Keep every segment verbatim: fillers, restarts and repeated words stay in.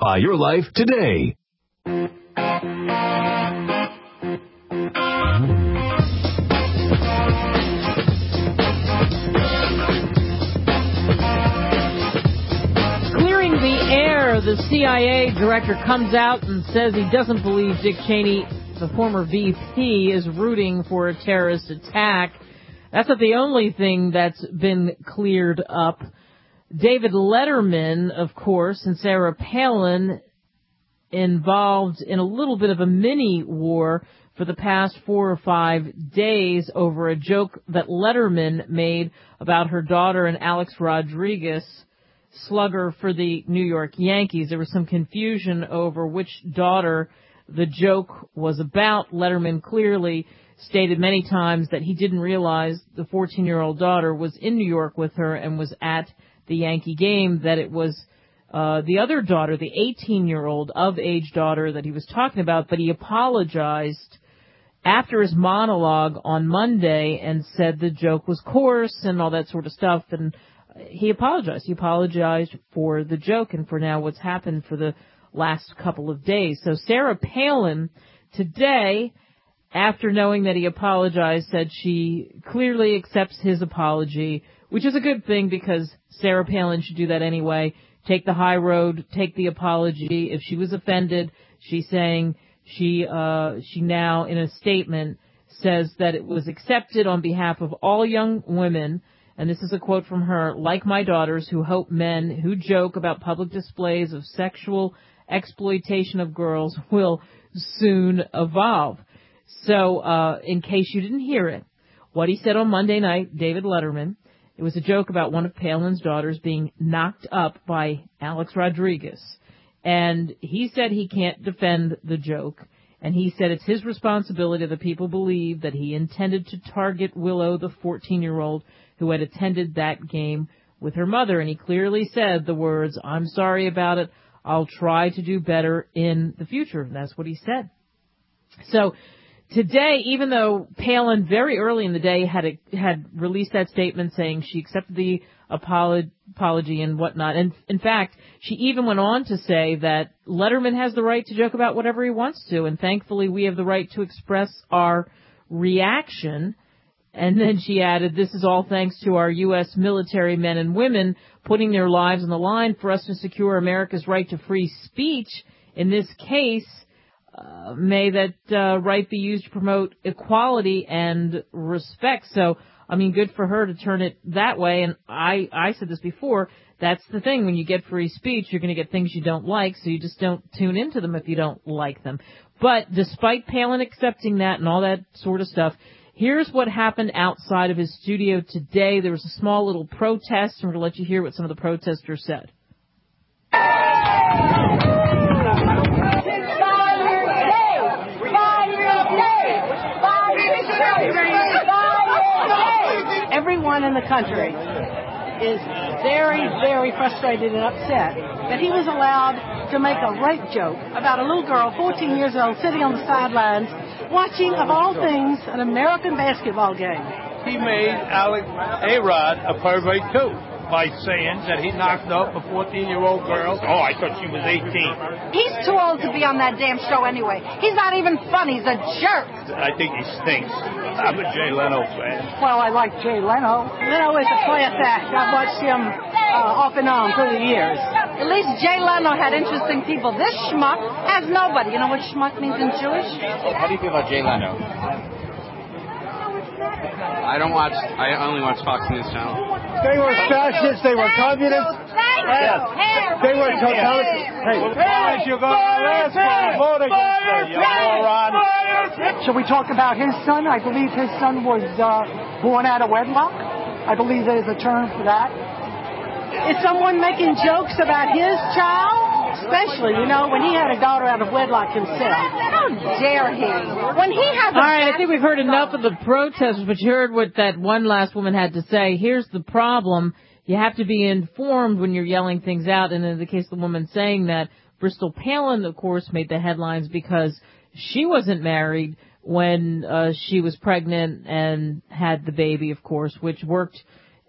Simplify your life today. Clearing the air, the C I A director comes out and says he doesn't believe Dick Cheney, the former V P, is rooting for a terrorist attack. That's not the only thing that's been cleared up. David Letterman, of course, and Sarah Palin involved in a little bit of a mini war for the past four or five days over a joke that Letterman made about her daughter and Alex Rodriguez, slugger for the New York Yankees. There was some confusion over which daughter the joke was about. Letterman clearly stated many times that he didn't realize the fourteen-year-old daughter was in New York with her and was at the Yankee game, that it was uh the other daughter, the eighteen-year-old of-age daughter that he was talking about, but he apologized after his monologue on Monday and said the joke was coarse and all that sort of stuff, and he apologized. He apologized for the joke and for now what's happened for the last couple of days. So Sarah Palin today, after knowing that he apologized, said she clearly accepts his apology, which is a good thing because Sarah Palin should do that anyway. Take the high road, take the apology. If she was offended, she's saying she uh she now, in a statement, says that it was accepted on behalf of all young women, and this is a quote from her, like my daughters, who hope men who joke about public displays of sexual exploitation of girls will soon evolve. So, uh, in case you didn't hear it, what he said on Monday night, David Letterman, it was a joke about one of Palin's daughters being knocked up by Alex Rodriguez. And he said he can't defend the joke. And he said it's his responsibility that people believe that he intended to target Willow, the fourteen-year-old, who had attended that game with her mother. And he clearly said the words, "I'm sorry about it. I'll try to do better in the future." And that's what he said. So today, even though Palin very early in the day had a, had released that statement saying she accepted the apolo- apology and whatnot, and in fact, she even went on to say that Letterman has the right to joke about whatever he wants to, and thankfully we have the right to express our reaction. And then she added, this is all thanks to our U S military men and women putting their lives on the line for us to secure America's right to free speech. In this case, uh, may that uh, right be used to promote equality and respect. So, I mean, good for her to turn it that way. And I, I said this before, that's the thing. When you get free speech, you're going to get things you don't like, so you just don't tune into them if you don't like them. But despite Palin accepting that and all that sort of stuff, here's what happened outside of his studio today. There was a small little protest, and we're going to let you hear what some of the protesters said. Everyone in the country is very, very frustrated and upset that he was allowed to make a rape joke about a little girl, fourteen years old, sitting on the sidelines watching, of all things, an American basketball game. He made Alex A-Rod a pervert, too, by saying that he knocked up a fourteen-year-old girl. Oh, I thought she was eighteen. He's too old to be on that damn show anyway. He's not even funny. He's a jerk. I think he stinks. I'm a Jay Leno fan. Well, I like Jay Leno. Leno is a class act. I've watched him uh, off and on through the years. At least Jay Leno had interesting people. This schmuck has nobody. You know what schmuck means in Jewish? How do you feel about Jay Leno? I don't watch, I only watch Fox News Channel. They were fascists, they were communists. Thank you. Harry. They were totalitarian. Hey, Hey, you're going to ask for vote against you, moron. Shall we talk about his son? I believe his son was uh, born out of wedlock. I believe there's a term for that. Is someone making jokes about his child? Especially, you know, when he had a daughter out of wedlock himself. How dare he? When he has a... All right, I think we've heard enough of the protesters, but you heard what that one last woman had to say. Here's the problem. You have to be informed when you're yelling things out. And in the case of the woman saying that, Bristol Palin, of course, made the headlines because she wasn't married when uh, she was pregnant and had the baby, of course, which worked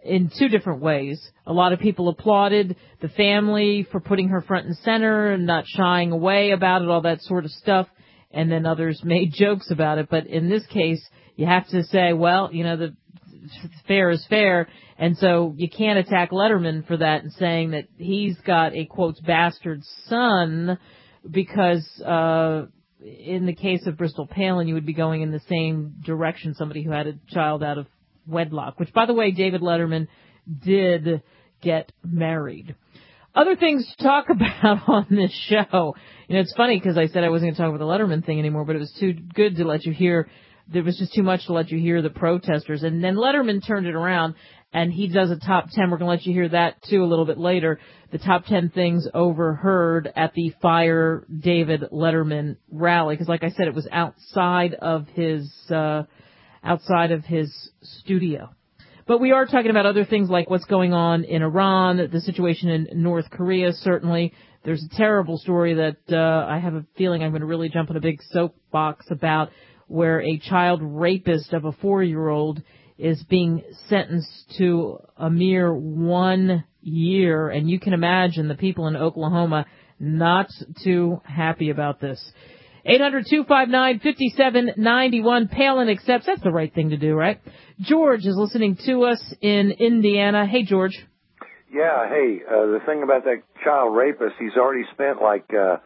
in two different ways. A lot of people applauded the family for putting her front and center and not shying away about it, all that sort of stuff. And then others made jokes about it. But in this case, you have to say, well, you know, the fair is fair. And so you can't attack Letterman for that and saying that he's got a, quote, bastard son because, uh, in the case of Bristol Palin, you would be going in the same direction, somebody who had a child out of wedlock, which, by the way, David Letterman did get married. Other things to talk about on this show. You know, it's funny because I said I wasn't going to talk about the Letterman thing anymore, but it was too good to let you hear. There was just too much to let you hear the protesters. And then Letterman turned it around, and he does a top ten. We're going to let you hear that, too, a little bit later. The top ten things overheard at the Fire David Letterman rally. Because, like I said, it was outside of his uh, outside of his studio. But we are talking about other things like what's going on in Iran, the situation in North Korea, certainly. There's a terrible story that uh, I have a feeling I'm going to really jump in a big soapbox about, where a child rapist of a four-year-old is being sentenced to a mere one year. And you can imagine the people in Oklahoma not too happy about this. eight hundred, two five nine, five seven nine one. Palin accepts. That's the right thing to do, right? George is listening to us in Indiana. Hey, George. Yeah, hey, uh, the thing about that child rapist, he's already spent like uh,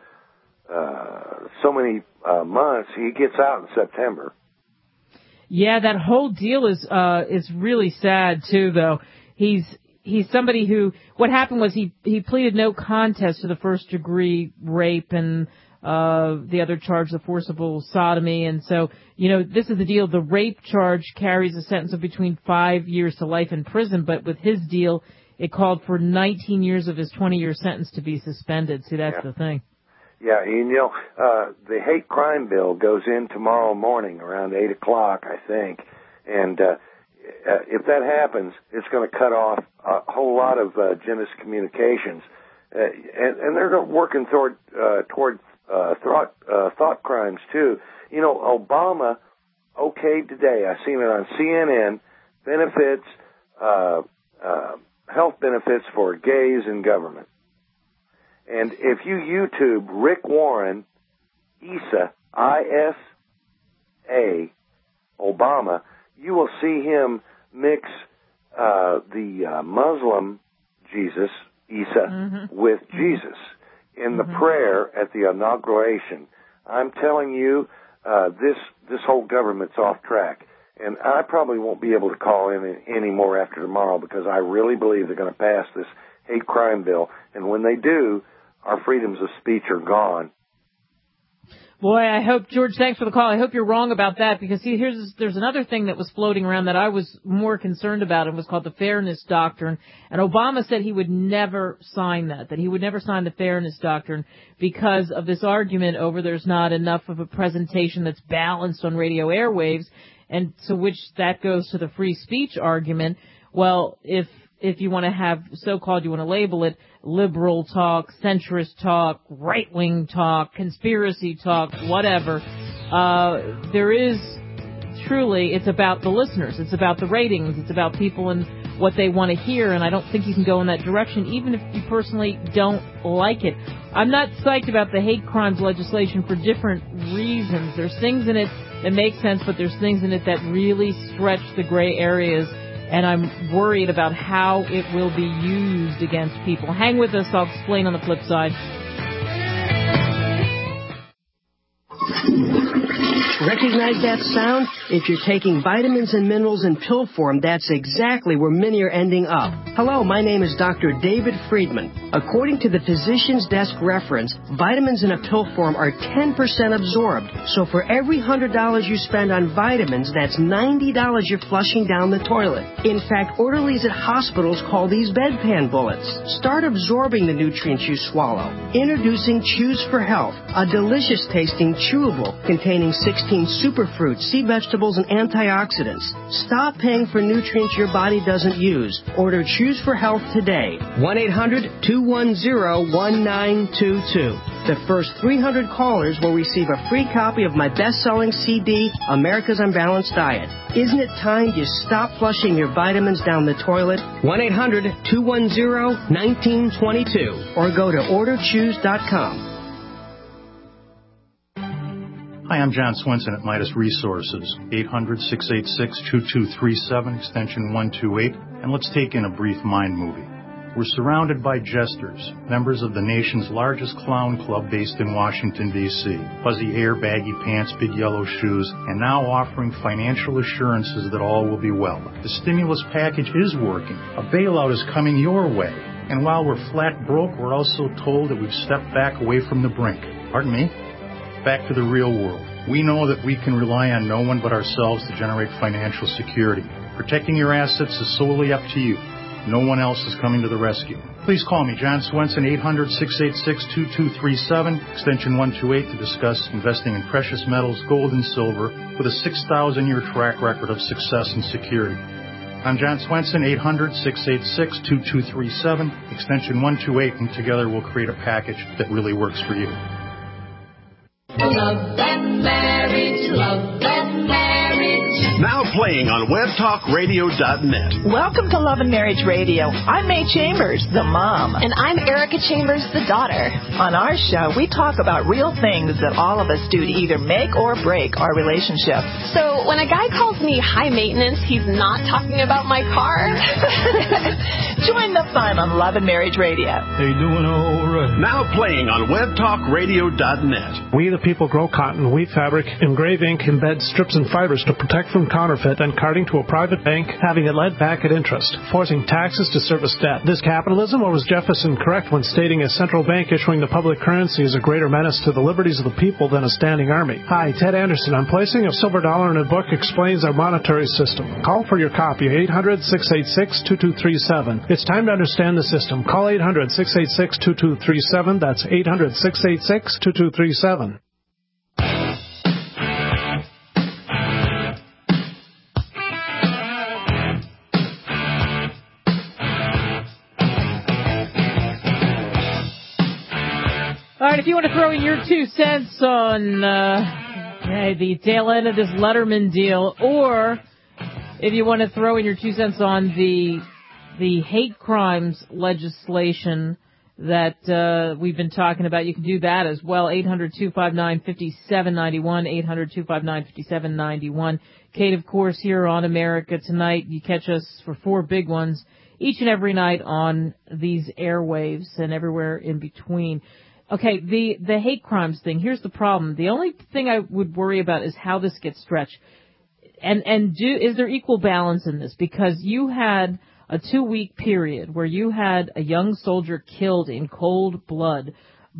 uh, so many uh, months. He gets out in September. Yeah, that whole deal is uh, is really sad, too, though. He's he's somebody who, what happened was he, he pleaded no contest to the first-degree rape and Uh, the other charge, the forcible sodomy. And so, you know, this is the deal. The rape charge carries a sentence of between five years to life in prison. But with his deal, it called for nineteen years of his twenty-year sentence to be suspended. See, that's yeah. the thing. Yeah, you know, uh, the hate crime bill goes in tomorrow morning around eight o'clock, I think. And uh, uh, if that happens, it's going to cut off a whole lot of uh, Genesis Communications. Uh, and, and they're working toward, uh, toward Uh, thought, uh, thought crimes, too. You know, Obama okayed today, I seen it on C N N, benefits, uh, uh, health benefits for gays in government. And if you YouTube Rick Warren, I S A, I S A, Obama, you will see him mix uh, the uh, Muslim Jesus, Isa, mm-hmm. with Jesus in the mm-hmm. prayer at the inauguration. I'm telling you, uh, this this whole government's off track. And I probably won't be able to call in anymore after tomorrow because I really believe they're going to pass this hate crime bill. And when they do, our freedoms of speech are gone. Boy, I hope, George, thanks for the call. I hope you're wrong about that because, see, here's there's another thing that was floating around that I was more concerned about. It was called the Fairness Doctrine. And Obama said he would never sign that, that he would never sign the Fairness Doctrine because of this argument over there's not enough of a presentation that's balanced on radio airwaves. And to which that goes to the free speech argument. Well, if if you want to have so-called, you want to label it liberal talk, centrist talk, right-wing talk, conspiracy talk, whatever, uh, there is truly, it's about the listeners. It's about the ratings. It's about people and what they want to hear. And I don't think you can go in that direction, even if you personally don't like it. I'm not psyched about the hate crimes legislation for different reasons. There's things in it that make sense, but there's things in it that really stretch the gray areas. And I'm worried about how it will be used against people. Hang with us. I'll explain on the flip side. Recognize that sound? If you're taking vitamins and minerals in pill form, that's exactly where many are ending up. Hello, my name is Doctor David Friedman. According to the Physician's Desk reference, vitamins in a pill form are ten percent absorbed. So for every one hundred dollars you spend on vitamins, that's ninety dollars you're flushing down the toilet. In fact, orderlies at hospitals call these bedpan bullets. Start absorbing the nutrients you swallow. Introducing Chews for Health, a delicious tasting chewable containing sixteen contain superfruits, sea vegetables, and antioxidants. Stop paying for nutrients your body doesn't use. Order Choose for Health today. one eight hundred two one zero one nine two two. The first three hundred callers will receive a free copy of my best-selling C D, America's Unbalanced Diet. Isn't it time you stop flushing your vitamins down the toilet? one eight hundred two one zero one nine two two or go to order choose dot com. Hi, I'm John Swenson at Midas Resources, eight hundred six eight six two two three seven, extension one two eight, and let's take in a brief mind movie. We're surrounded by jesters, members of the nation's largest clown club based in Washington, D C Fuzzy hair, baggy pants, big yellow shoes, and now offering financial assurances that all will be well. The stimulus package is working. A bailout is coming your way. And while we're flat broke, we're also told that we've stepped back away from the brink. Pardon me? Back to the real world. We know that we can rely on no one but ourselves to generate financial security. Protecting your assets is solely up to you. No one else is coming to the rescue. Please call me, John Swenson, eight hundred six eight six two two three seven, extension one two eight, to discuss investing in precious metals, gold, and silver with a six thousand year track record of success and security. I'm John Swenson, eight hundred six eight six two two three seven, extension one two eight, and together we'll create a package that really works for you. Love and marriage, love and marriage. Now playing on web talk radio dot net. Welcome to Love and Marriage Radio. I'm May Chambers, the mom. And I'm Erica Chambers, the daughter. On our show, we talk about real things that all of us do to either make or break our relationship. So when a guy calls me high maintenance, he's not talking about my car. Join the fun on Love and Marriage Radio. They doing all right. Now playing on web talk radio dot net. We the people grow cotton, weave fabric, engrave ink, embed strips and fibers to protect from counterfeit and carting to a private bank, having it led back at interest, forcing taxes to service debt. This capitalism, or was Jefferson correct when stating a central bank issuing the public currency is a greater menace to the liberties of the people than a standing army? Hi, Ted Anderson. I'm placing a silver dollar in a book explains our monetary system. Call for your copy, eight hundred six eight six two two three seven. It's time to understand the system. Call eight hundred six eight six two two three seven. That's eight hundred six eight six two two three seven. All right, if you want to throw in your two cents on uh, hey, the tail end of this Letterman deal, or if you want to throw in your two cents on the the hate crimes legislation that uh, we've been talking about, you can do that as well. eight hundred two five nine five seven nine one, eight hundred two five nine five seven nine one. Kate, of course, here on America Tonight. You catch us for four big ones each and every night on these airwaves and everywhere in between. Okay, the, the hate crimes thing, here's the problem. The only thing I would worry about is how this gets stretched. And, and do, is there equal balance in this? Because you had a two-week period where you had a young soldier killed in cold blood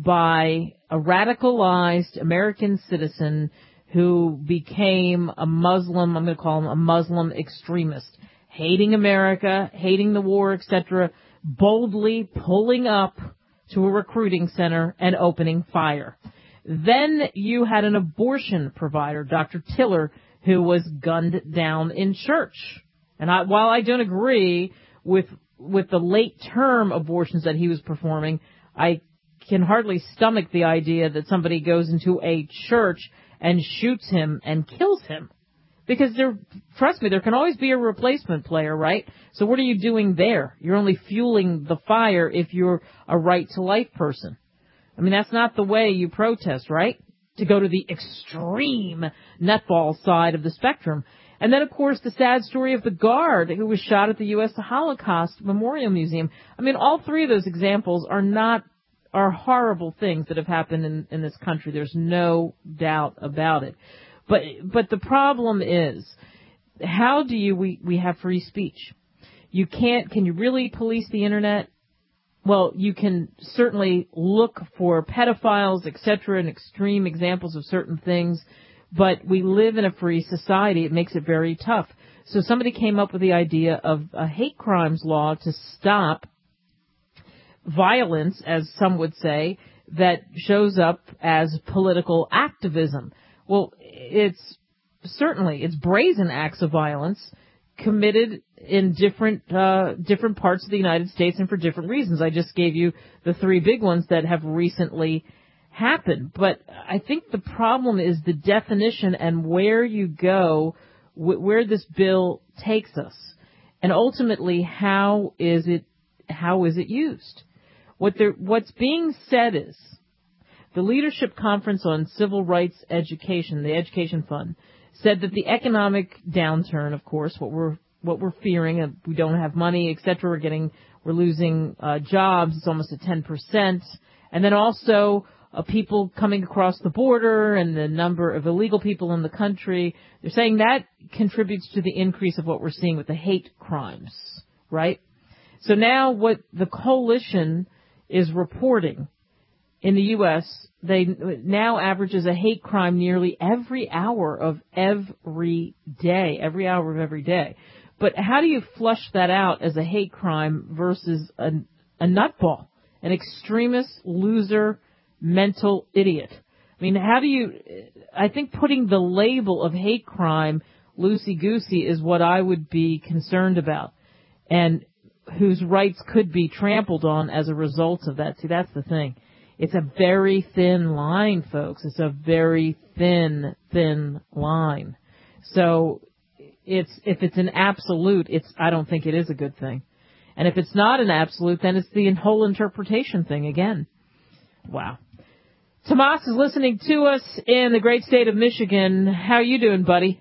by a radicalized American citizen who became a Muslim, I'm going to call him a Muslim extremist, hating America, hating the war, et cetera, boldly pulling up to a recruiting center and opening fire. Then you had an abortion provider, Doctor Tiller, who was gunned down in church. And I, while I don't agree with with the late-term abortions that he was performing, I can hardly stomach the idea that somebody goes into a church and shoots him and kills him. Because there, trust me, there can always be a replacement player, right? So what are you doing there? You're only fueling the fire if you're a right-to-life person. I mean, that's not the way you protest, right? To go to the extreme nutball side of the spectrum. And then, of course, the sad story of the guard who was shot at the U S Holocaust Memorial Museum. I mean, all three of those examples are not, are horrible things that have happened in, in this country. There's no doubt about it. But but the problem is, how do you we, we have free speech? You can't, can you really police the internet? Well, you can certainly look for pedophiles, et cetera, and extreme examples of certain things, but we live in a free society. It makes it very tough. So somebody came up with the idea of a hate crimes law to stop violence, as some would say, that shows up as political activism. Well, it's certainly, it's brazen acts of violence committed in different uh, different parts of the United States and for different reasons. I just gave you the three big ones that have recently happened. But I think the problem is the definition and where you go, wh- where this bill takes us, and ultimately how is it how is it used? What there, what's being said is the Leadership Conference on Civil Rights Education, the Education Fund, said that the economic downturn, of course, what we're what we're fearing, uh, we don't have money, et cetera, we're getting, we're losing uh, jobs, it's almost at ten percent, and then also uh, people coming across the border and the number of illegal people in the country. They're saying that contributes to the increase of what we're seeing with the hate crimes, right? So now what the coalition is reporting in the U S, they now averages a hate crime nearly every hour of every day, every hour of every day. But how do you flush that out as a hate crime versus a, a nutball, an extremist, loser, mental idiot? I mean, how do you, I think putting the label of hate crime loosey-goosey is what I would be concerned about, and whose rights could be trampled on as a result of that. See, that's the thing. It's a very thin line, folks. It's a very thin, thin line. So it's, if it's an absolute, it's, I don't think it is a good thing. And if it's not an absolute, then it's the whole interpretation thing again. Wow. Tomas is listening to us in the great state of Michigan. How are you doing, buddy?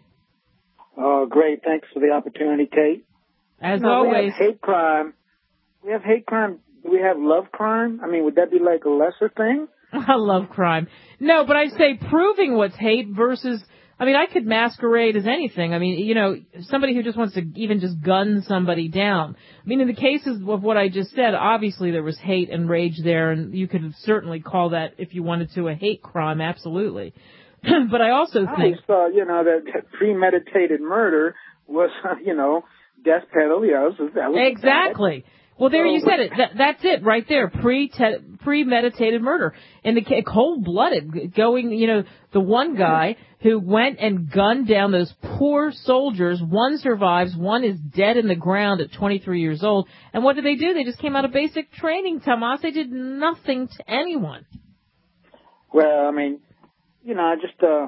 Oh, great. Thanks for the opportunity, Kate. As you know, always. We have hate crime. We have hate crime. Do we have love crime? I mean, would that be like a lesser thing? I love crime. No, but I say proving what's hate versus, I mean, I could masquerade as anything. I mean, you know, somebody who just wants to even just gun somebody down. I mean, in the cases of what I just said, obviously there was hate and rage there, and you could certainly call that, if you wanted to, a hate crime, absolutely. But I also I think... I always thought, you know, that, that premeditated murder was, you know, death penalty. That was, that was exactly. Bad. Well, there you said it. That, that's it right there. Pre premeditated murder. In the cold-blooded, going, you know, the one guy who went and gunned down those poor soldiers. One survives. One is dead in the ground at twenty-three years old. And what did they do? They just came out of basic training, Tomas. They did nothing to anyone. Well, I mean, you know, I just, uh,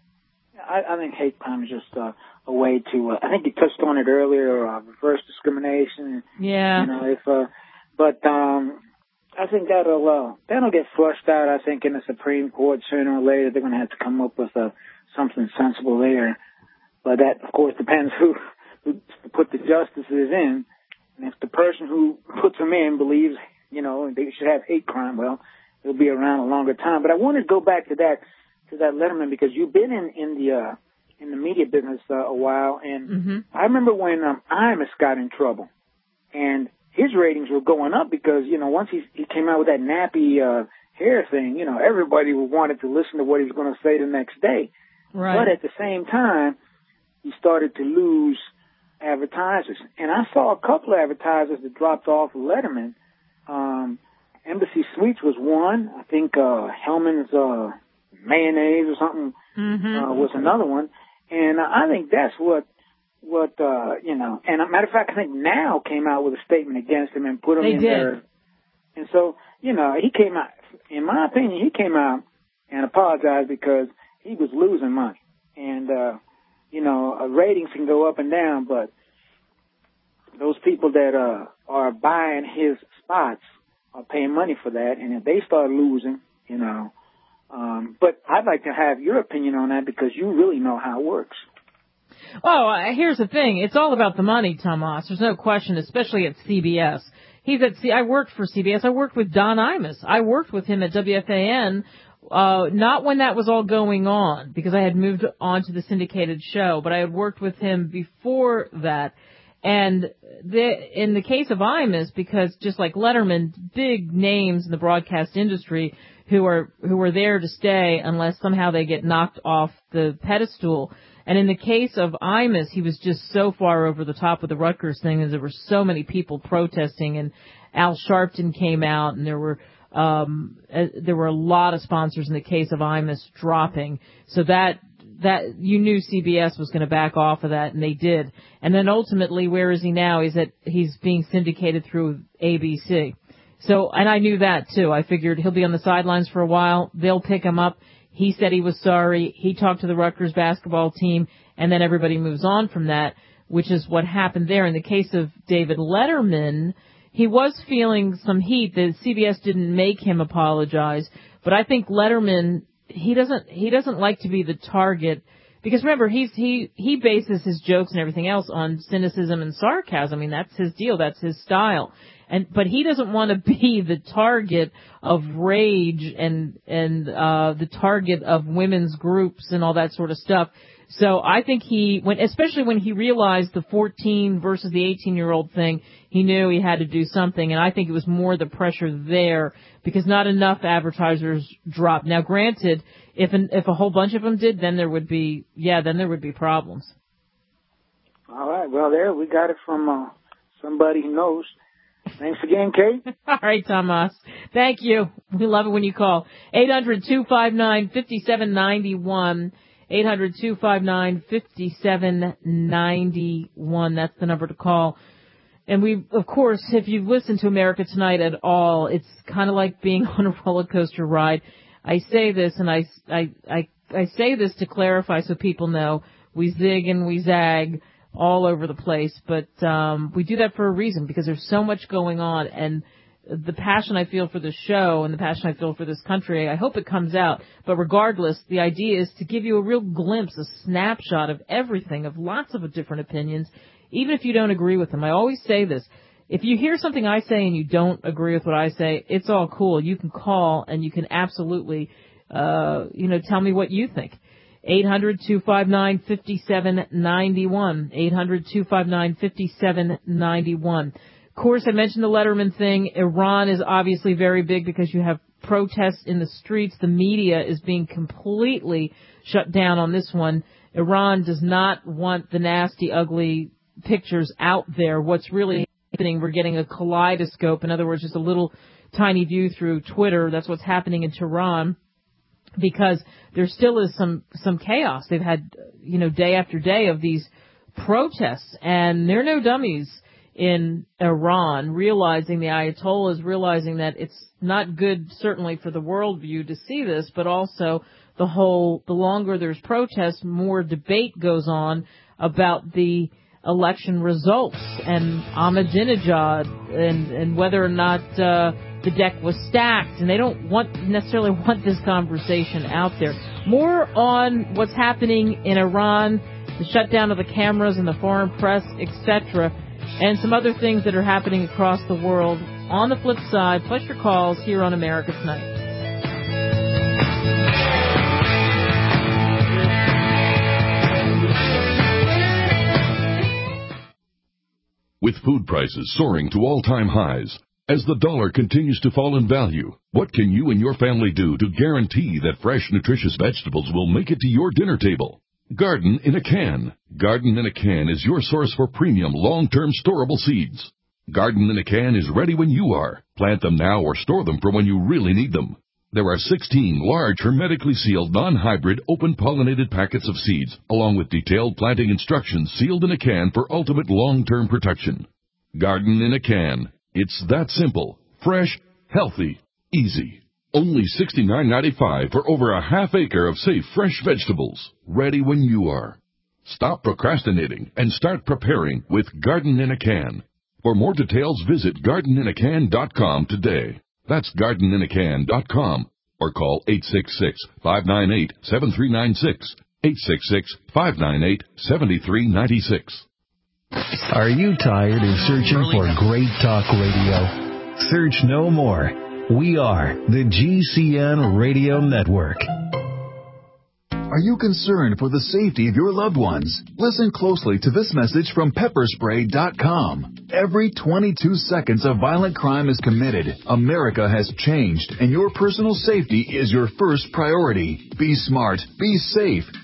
I, I think hate crime is just, uh, a way to, uh, I think you touched on it earlier, uh, reverse discrimination. Yeah. You know, if, uh, but, um, I think that'll, uh, that'll get flushed out, I think, in the Supreme Court sooner or later. They're going to have to come up with, uh, something sensible there. But that, of course, depends who, who put the justices in. And if the person who puts them in believes, you know, they should have hate crime, well, it'll be around a longer time. But I want to go back to that, to that Letterman, because you've been in, in the, uh, in the media business uh, a while, and mm-hmm. I remember when um, Imus got in trouble, and his ratings were going up because, you know, once he, he came out with that nappy uh, hair thing, you know, everybody wanted to listen to what he was going to say the next day. Right. But at the same time, he started to lose advertisers. And I saw a couple of advertisers that dropped off of Letterman. Um, Embassy Suites was one. I think uh, Hellman's uh, Mayonnaise or something mm-hmm. uh, was another one. And I think that's what, what uh, you know, and a matter of fact, I think Now came out with a statement against him and put him they in did. there. And so, you know, he came out, in my opinion, he came out and apologized because he was losing money. And, uh, you know, uh, ratings can go up and down, but those people that uh, are buying his spots are paying money for that. And if they start losing, you know, Um, but I'd like to have your opinion on that because you really know how it works. Oh, uh, here's the thing. It's all about the money, Tomas. There's no question, especially at C B S. He's at C- I worked for C B S. I worked with Don Imus. I worked with him at W F A N, uh, not when that was all going on, because I had moved on to the syndicated show, but I had worked with him before that. And the, in the case of Imus, because just like Letterman, big names in the broadcast industry who are who are there to stay unless somehow they get knocked off the pedestal. And in the case of Imus, he was just so far over the top with the Rutgers thing, as there were so many people protesting, and Al Sharpton came out, and there were um, uh, there were a lot of sponsors in the case of Imus dropping. So that that you knew C B S was going to back off of that, and they did. And then ultimately, where is he now? He's at he's being syndicated through A B C. So, and I knew that too. I figured he'll be on the sidelines for a while. They'll pick him up. He said he was sorry. He talked to the Rutgers basketball team, and then everybody moves on from that, which is what happened there. In the case of David Letterman, he was feeling some heat that C B S didn't make him apologize, but I think Letterman, he doesn't, he doesn't like to be the target, because remember, he's, he, he bases his jokes and everything else on cynicism and sarcasm. I mean, that's his deal. That's his style. And, but he doesn't want to be the target of rage and, and, uh, the target of women's groups and all that sort of stuff. So I think he, when, especially when he realized the fourteen versus the eighteen year old thing, he knew he had to do something. And I think it was more the pressure there, because not enough advertisers dropped. Now granted, if an, if a whole bunch of them did, then there would be, yeah, then there would be problems. All right. Well, there, we got it from, uh, somebody who knows. Thanks again, Kate. All right, Tomas. Thank you. We love it when you call. eight hundred two five nine five seven nine one. eight hundred two five nine five seven nine one. That's the number to call. And we, of course, if you've listened to America Tonight at all, it's kind of like being on a roller coaster ride. I say this, and I, I, I, I say this to clarify so people know we zig and we zag all over the place, but um, we do that for a reason, because there's so much going on, and the passion I feel for the show and the passion I feel for this country, I hope it comes out. But regardless, the idea is to give you a real glimpse, a snapshot of everything, of lots of different opinions, even if you don't agree with them. I always say this. If you hear something I say and you don't agree with what I say, it's all cool. You can call and you can absolutely, uh, you know, tell me what you think. eight hundred two five nine five seven nine one. eight hundred two five nine five seven nine one. Of course, I mentioned the Letterman thing. Iran is obviously very big because you have protests in the streets. The media is being completely shut down on this one. Iran does not want the nasty, ugly pictures out there. What's really happening, we're getting a kaleidoscope. In other words, just a little tiny view through Twitter. That's what's happening in Tehran, because there still is some, some chaos. They've had, you know, day after day of these protests, and they're no dummies in Iran, realizing the Ayatollahs, realizing that it's not good, certainly for the worldview to see this, but also the whole, the longer there's protests, more debate goes on about the election results and Ahmadinejad and, and whether or not, uh, the deck was stacked, and they don't want necessarily want this conversation out there. More on what's happening in Iran, the shutdown of the cameras and the foreign press, et cetera, and some other things that are happening across the world on the flip side, plus your calls here on America Tonight. With food prices soaring to all-time highs, as the dollar continues to fall in value, what can you and your family do to guarantee that fresh, nutritious vegetables will make it to your dinner table? Garden in a Can. Garden in a Can is your source for premium, long-term storable seeds. Garden in a Can is ready when you are. Plant them now or store them for when you really need them. There are sixteen large, hermetically sealed, non-hybrid, open-pollinated packets of seeds, along with detailed planting instructions sealed in a can for ultimate long-term protection. Garden in a Can. It's that simple, fresh, healthy, easy. Only sixty-nine ninety-five for over a half acre of safe, fresh vegetables, ready when you are. Stop procrastinating and start preparing with Garden in a Can. For more details, visit garden in a can dot com today. That's garden in a can dot com, or call eight six six, five nine eight, seven three nine six, eight six six, five nine eight, seven three nine six. Are you tired of searching for great talk radio? Search no more. We are the G C N Radio Network. Are you concerned for the safety of your loved ones? Listen closely to this message from pepper spray dot com. Every twenty-two seconds a violent crime is committed. America has changed, and your personal safety is your first priority. Be smart, be safe,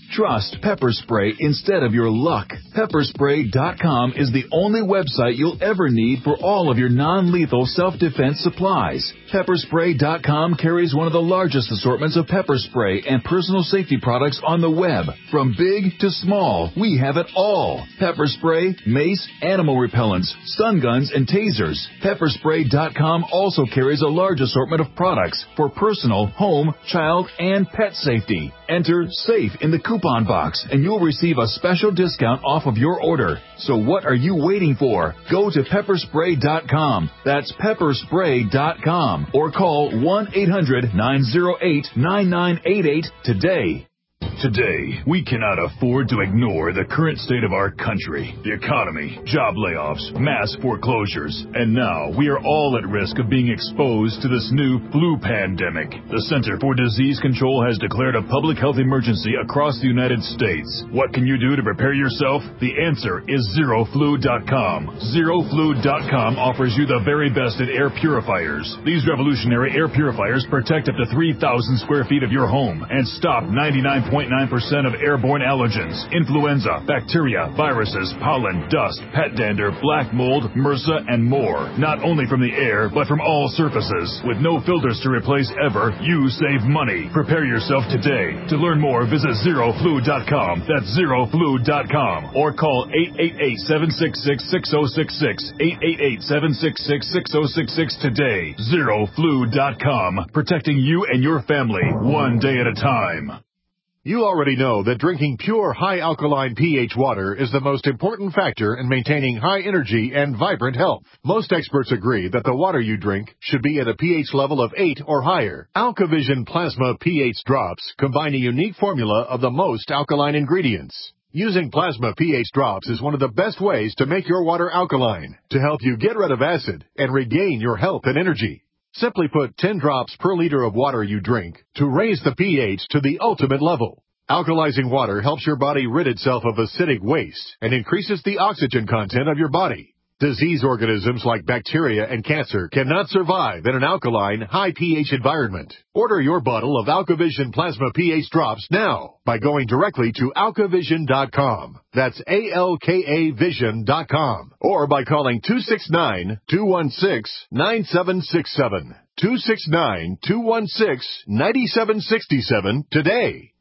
Trust Pepper Spray instead of your luck. Pepper Spray dot com is the only website you'll ever need for all of your non-lethal self-defense supplies. Pepper Spray dot com carries one of the largest assortments of pepper spray and personal safety products on the web. From big to small, we have it all. Pepper spray, mace, animal repellents, stun guns, and tasers. Pepper Spray dot com also carries a large assortment of products for personal, home, child, and pet safety. Enter SAFE in the coupon box and you'll receive a special discount off of your order. So what are you waiting for? Go to Pepper Spray dot com. That's Pepper Spray dot com or call one eight hundred nine oh eight nine nine eight eight today. Today, we cannot afford to ignore the current state of our country, the economy, job layoffs, mass foreclosures, and now we are all at risk of being exposed to this new flu pandemic. The Center for Disease Control has declared a public health emergency across the United States. What can you do to prepare yourself? The answer is zero flu dot com. zero flu dot com offers you the very best in air purifiers. These revolutionary air purifiers protect up to three thousand square feet of your home and stop ninety-nine point nine percent of airborne allergens, influenza, bacteria, viruses, pollen, dust, pet dander, black mold, MRSA, and more. Not only from the air, but from all surfaces. With no filters to replace ever, you save money. Prepare yourself today. To learn more, visit zero flu dot com. That's zero flu dot com. Or call eight eight eight, seven six six, six oh six six, eight eight eight, seven six six, six oh six six today. zero flu dot com. Protecting you and your family, one day at a time. You already know that drinking pure, high-alkaline pH water is the most important factor in maintaining high energy and vibrant health. Most experts agree that the water you drink should be at a pH level of eight or higher. AlkaVision Plasma pH drops combine a unique formula of the most alkaline ingredients. Using Plasma pH drops is one of the best ways to make your water alkaline, to help you get rid of acid and regain your health and energy. Simply put ten drops per liter of water you drink to raise the pH to the ultimate level. Alkalizing water helps your body rid itself of acidic waste and increases the oxygen content of your body. Disease organisms like bacteria and cancer cannot survive in an alkaline, high pH environment. Order your bottle of AlkaVision Plasma pH drops now by going directly to alka vision dot com. That's A L K A vision dot com. Or by calling two six nine, two one six, nine seven six seven. two six nine, two one six, nine seven six seven today.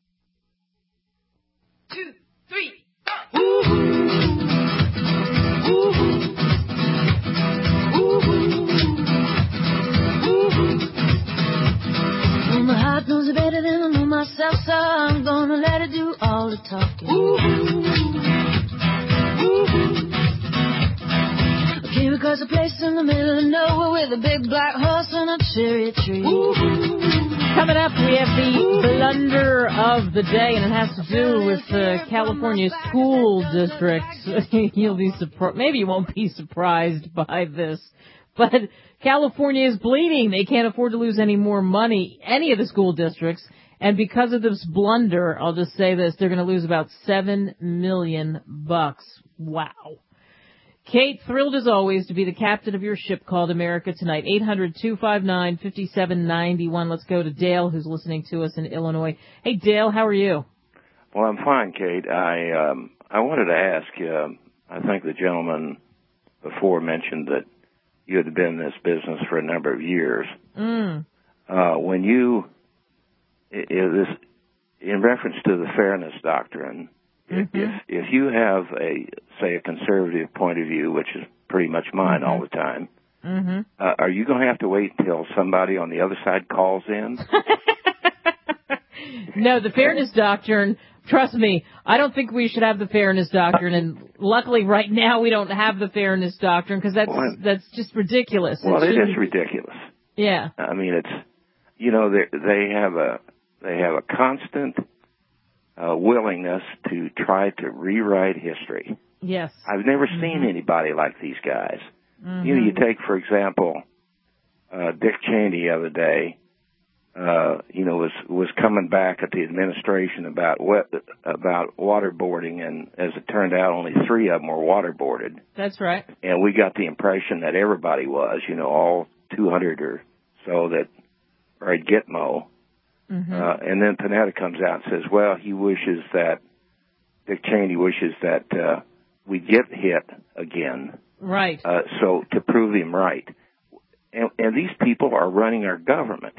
Two, three, four. Ooh. My heart knows it better than I know myself, so I'm gonna let it do all the talking. Ooh, ooh. I came across a place in the middle of nowhere with a big black horse and a cherry tree. Ooh. Coming up, we have the blunder of the day, and it has to do with uh, California school districts. You'll be surprised. Maybe you won't be surprised by this, but California is bleeding. They can't afford to lose any more money, any of the school districts. And because of this blunder, I'll just say this, they're going to lose about seven million bucks. Wow. Kate, thrilled as always to be the captain of your ship called America Tonight. eight hundred, two five nine, five seven nine one. Let's go to Dale, who's listening to us in Illinois. Hey, Dale, how are you? Well, I'm fine, Kate. I um, I wanted to ask you, I think the gentleman before mentioned that you had been in this business for a number of years. Mm. Uh, when you, I, I, this, in reference to the fairness doctrine, mm-hmm. if if you have a, say, a conservative point of view, which is pretty much mine mm-hmm. all the time, mm-hmm. uh, are you going to have to wait until somebody on the other side calls in? No, the fairness doctrine, trust me, I don't think we should have the fairness doctrine, and luckily right now we don't have the fairness doctrine because that's well, that's just ridiculous. Well, it, it is ridiculous. Yeah. I mean, it's, you know, they they have a they have a constant uh, willingness to try to rewrite history. Yes. I've never mm-hmm. seen anybody like these guys. Mm-hmm. You know, you take, for example, uh, Dick Cheney the other day. Uh, you know, was was coming back at the administration about what about waterboarding, and as it turned out, only three of them were waterboarded. That's right. And we got the impression that everybody was, you know, all two hundred or so that are at Gitmo. Mm-hmm. Uh, and then Panetta comes out and says, well, he wishes that, Dick Cheney wishes that uh, we get hit again. Right. Uh, so to prove him right. And, and these people are running our government.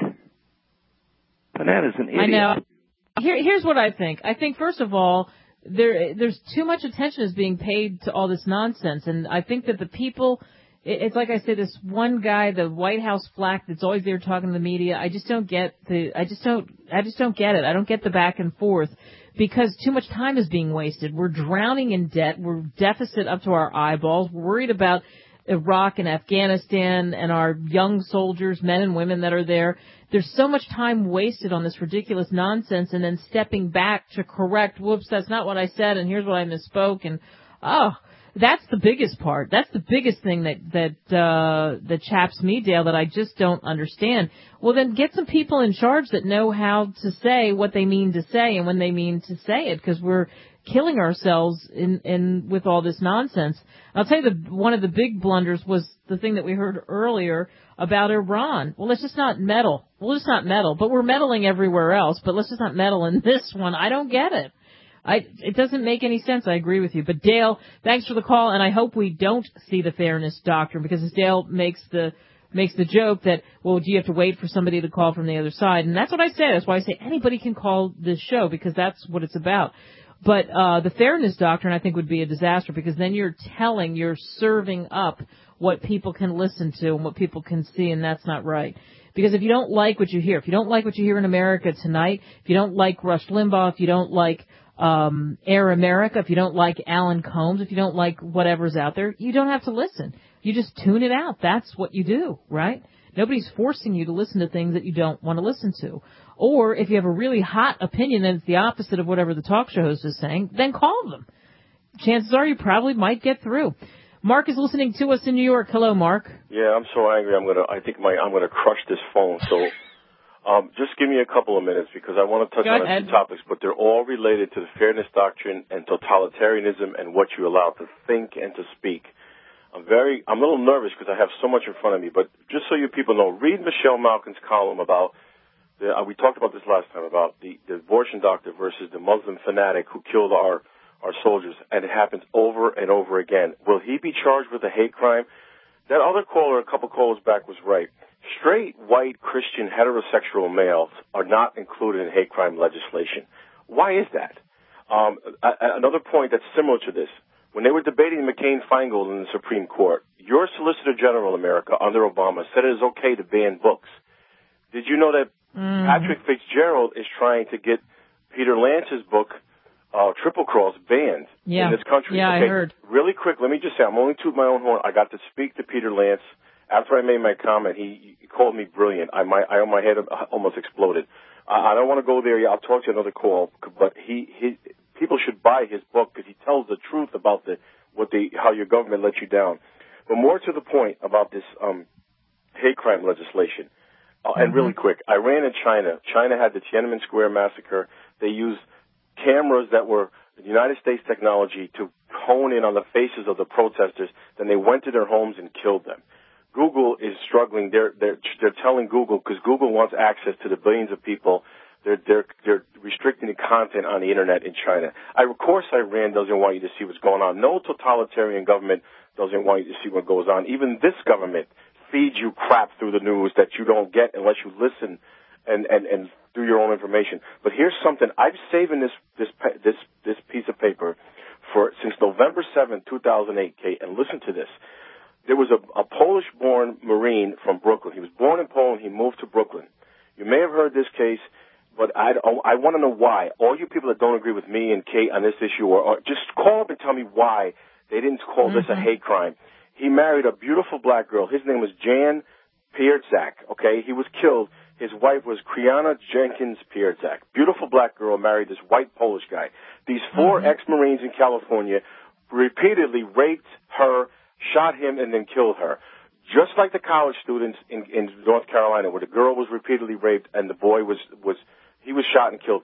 Panetta's an idiot. I know. Here, here's what I think. I think, first of all, there there's too much attention is being paid to all this nonsense. And I think that the people, it, it's like I said, this one guy, the White House flack that's always there talking to the media, I just don't get the, I just don't, I just don't get it. I don't get the back and forth because too much time is being wasted. We're drowning in debt. We're deficit up to our eyeballs. We're worried about Iraq and Afghanistan and our young soldiers, men and women that are there. There's so much time wasted on this ridiculous nonsense and then stepping back to correct, whoops, that's not what I said and here's what I misspoke. And, oh, that's the biggest part. That's the biggest thing that, that, uh, that chaps me, Dale, that I just don't understand. Well, then get some people in charge that know how to say what they mean to say and when they mean to say it, because we're killing ourselves in, in, with all this nonsense. I'll tell you the, one of the big blunders was the thing that we heard earlier about Iran. Well, let's just not meddle. We'll just not meddle, but we're meddling everywhere else, but let's just not meddle in this one. I don't get it. I, it doesn't make any sense. I agree with you. But Dale, thanks for the call, and I hope we don't see the fairness doctrine, because as Dale makes the, makes the joke that, well, do you have to wait for somebody to call from the other side? And that's what I say. That's why I say anybody can call this show, because that's what it's about. But uh the fairness doctrine, I think, would be a disaster, because then you're telling, you're serving up what people can listen to and what people can see, and that's not right. Because if you don't like what you hear, if you don't like what you hear in America Tonight, if you don't like Rush Limbaugh, if you don't like um Air America, if you don't like Alan Combs, if you don't like whatever's out there, you don't have to listen. You just tune it out. That's what you do, right? Nobody's forcing you to listen to things that you don't want to listen to. Or if you have a really hot opinion and it's the opposite of whatever the talk show host is saying, then call them. Chances are you probably might get through. Mark is listening to us in New York. Hello, Mark. Yeah, I'm so angry. I'm gonna. I think my I'm gonna crush this phone. So, um, just give me a couple of minutes, because I want to touch Go on ahead. a few topics, but they're all related to the fairness doctrine and totalitarianism and what you're allowed to think and to speak. I'm very. I'm a little nervous because I have so much in front of me. But just so you people know, read Michelle Malkin's column about. The, uh, we talked about this last time about the, the abortion doctor versus the Muslim fanatic who killed our our soldiers, and it happens over and over again. Will he be charged with a hate crime? That other caller, a couple callers back, was right. Straight, white, Christian, heterosexual males are not included in hate crime legislation. Why is that? Um, a, another point that's similar to this. When they were debating McCain-Feingold in the Supreme Court, your Solicitor General, America, under Obama, said it is okay to ban books. Did you know that mm-hmm. Patrick Fitzgerald is trying to get Peter Lance's book, uh, Triple Cross, banned yeah. in this country? Yeah, okay, I heard. Really quick, let me just say, I'm only tooting my own horn. I got to speak to Peter Lance. After I made my comment, he, he called me brilliant. I, my, I, my head almost exploded. I, I don't want to go there yet. I'll talk to you another call, but he, he, people should buy his book because he tells the truth about the, what the, how your government let you down. But more to the point about this, um, hate crime legislation. Uh, and really quick, Iran and China. China had the Tiananmen Square massacre. They used cameras that were the United States technology to hone in on the faces of the protesters. Then they went to their homes and killed them. Google is struggling. They're they're they're telling Google, because Google wants access to the billions of people. They're they're they're restricting the content on the internet in China. I, of course, Iran doesn't want you to see what's going on. No totalitarian government doesn't want you to see what goes on. Even this government feeds you crap through the news that you don't get unless you listen and, and, and do your own information. But here's something. I've saving this, this, this, this piece of paper for, since November seventh, two thousand eight, Kate, and listen to this. There was a, a Polish-born Marine from Brooklyn. He was born in Poland. He moved to Brooklyn. You may have heard this case, but I, I want to know why. All you people that don't agree with me and Kate on this issue, or, or just call up and tell me why they didn't call mm-hmm. this a hate crime. He married a beautiful black girl. His name was Jan Pierzak, okay? He was killed. His wife was Kriana Jenkins Pierzak. Beautiful black girl married this white Polish guy. These four mm-hmm. ex-Marines in California repeatedly raped her, shot him, and then killed her. Just like the college students in, in North Carolina, where the girl was repeatedly raped and the boy was, was, he was shot and killed.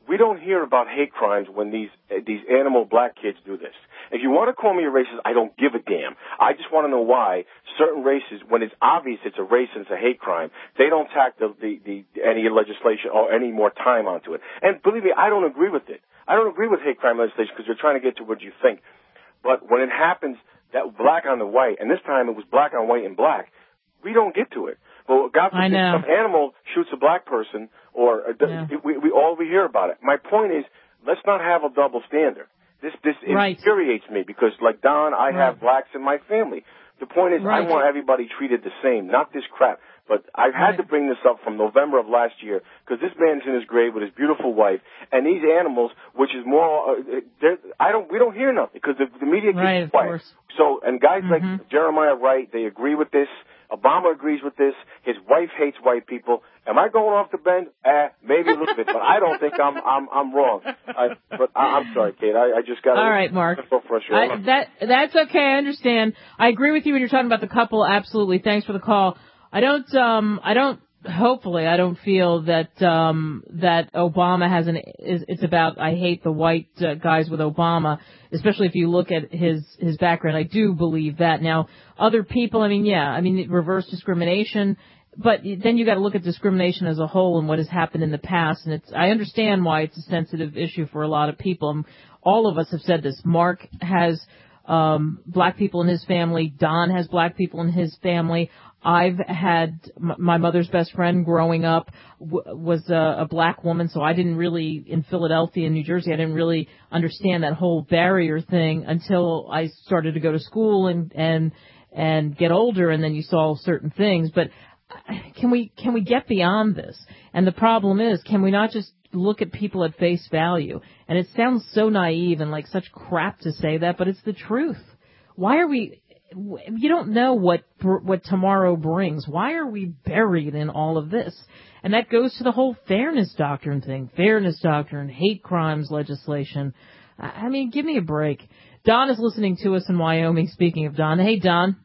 we don't hear about hate crimes when these uh, these animal black kids do this. If you want to call me a racist, I don't give a damn. I just want to know why certain races, when it's obvious it's a race and it's a hate crime, they don't tack the, the, the any legislation or any more time onto it. And believe me, I don't agree with it. I don't agree with hate crime legislation because you're trying to get to what you think. But when it happens, that black on the white, and this time it was black on white and black, we don't get to it. Well, God forbid some animal shoots a black person, or uh, yeah. we, we all we hear about it. My point is, let's not have a double standard. This this right. infuriates me because, like Don, I right. have blacks in my family. The point is, right. I want everybody treated the same, not this crap. But I've had right. to bring this up from November of last year because this man's in his grave with his beautiful wife, and these animals, which is more, uh, I don't, we don't hear nothing because the, the media keeps right, quiet. So, and guys mm-hmm. like Jeremiah Wright, they agree with this. Obama agrees with this. His wife hates white people. Am I going off the bend? Eh, maybe a little bit, but I don't think I'm I'm I'm wrong. I, but I, I'm sorry, Kate. I, I just got all right, Mark. So frustrated. I, that that's okay. I understand. I agree with you when you're talking about the couple. Absolutely. Thanks for the call. I don't. Um. I don't. Hopefully, I don't feel that um that Obama has an. Is, it's about I hate the white uh, guys with Obama, especially if you look at his his background. I do believe that. Now, other people. I mean, yeah. I mean, reverse discrimination. But then you got to look at discrimination as a whole and what has happened in the past. And it's, I understand why it's a sensitive issue for a lot of people. And all of us have said this. Mark has um, black people in his family. Don has black people in his family. I've had m- my mother's best friend growing up w- was a, a black woman, so I didn't really, in Philadelphia and New Jersey, I didn't really understand that whole barrier thing until I started to go to school and and and get older, and then you saw certain things. But Can we can we get beyond this? And the problem is, can we not just look at people at face value? And it sounds so naive and like such crap to say that, but it's the truth. Why are we? You don't know what what tomorrow brings. Why are we buried in all of this? And that goes to the whole fairness doctrine thing. Fairness doctrine, hate crimes legislation. I mean, give me a break. Don is listening to us in Wyoming. Speaking of Don, hey Don.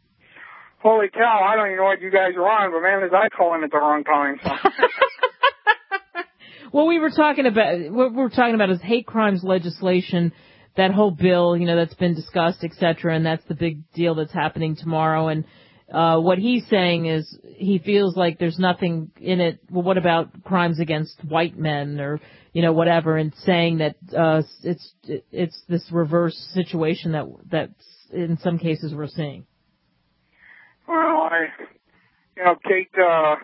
Holy cow, I don't even know what you guys are on, but man, is I calling at the wrong time. So. Well, we were talking about, what we're talking about is hate crimes legislation, that whole bill, you know, that's been discussed, et cetera, and that's the big deal that's happening tomorrow. And uh what he's saying is he feels like there's nothing in it. Well, what about crimes against white men or, you know, whatever, and saying that uh it's it's this reverse situation that that's in some cases we're seeing. Well, I, you know, Kate, uh,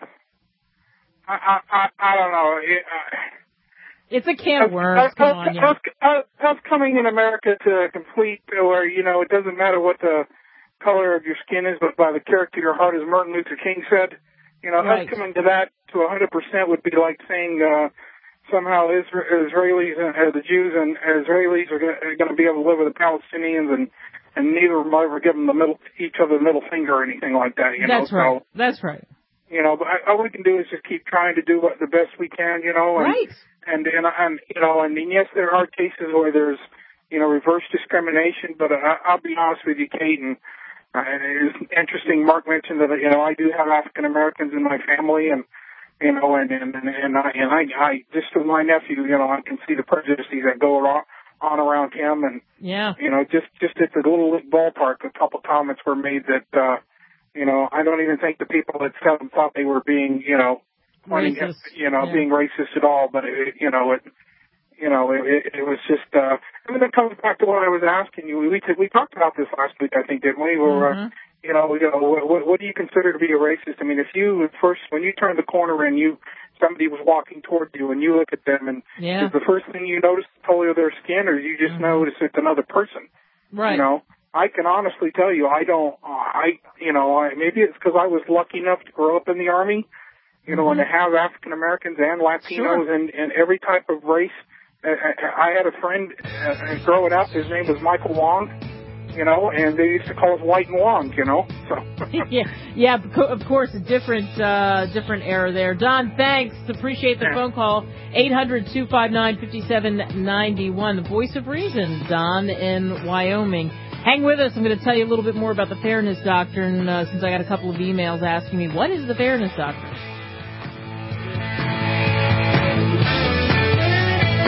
I, I, I, I don't know. It, uh, it's a can of worms. Come on, yeah. Us, us coming in America to a complete where, you know, it doesn't matter what the color of your skin is, but by the character of your heart, as Martin Luther King said. You know, right. Us coming to that to one hundred percent would be like saying uh, somehow Isra- Israelis and uh, the Jews and Israelis are going to be able to live with the Palestinians and And neither of them will ever give them the middle, each other the middle finger or anything like that, you know. That's right. So, That's right. You know, but I, all we can do is just keep trying to do what, the best we can, you know. And, right. And, and, and, you know, and, and yes, there are cases where there's, you know, reverse discrimination, but I, I'll be honest with you, Kate, and, uh, and it is interesting, Mark mentioned that, you know, I do have African Americans in my family, and, you know, and, and, and, and I, and I, I, just with my nephew, you know, I can see the prejudices that go around. on around him, and yeah, you know, just just at the Little League ballpark, a couple comments were made that uh, you know, I don't even think the people that said them thought they were being, you know, pointing at, you know, yeah. being racist at all. But it, you know, it, you know, it, it, it was just. Uh, I mean, that comes back to what I was asking you. We we, we talked about this last week, I think, didn't we? Where, mm-hmm. uh, you know, you know, what, what do you consider to be a racist? I mean, if you first when you turn the corner and you. Somebody was walking towards you and you look at them and yeah. is the first thing you notice the color of their skin, or you just mm-hmm. notice it's another person? Right. You know, I can honestly tell you, I don't, I, you know, I, maybe it's because I was lucky enough to grow up in the Army, you know, mm-hmm. and to have African Americans and Latinos sure. and, and every type of race. I, I had a friend uh, growing up, his name was Michael Wong. You know, and they used to call us White and Wong, you know. So. yeah, yeah, of course, a different, uh, different era there. Don, thanks. Appreciate the yeah. phone call. eight hundred, two five nine, five seven nine one. The voice of reason, Don in Wyoming. Hang with us. I'm going to tell you a little bit more about the Fairness Doctrine, uh, since I got a couple of emails asking me, what is the Fairness Doctrine?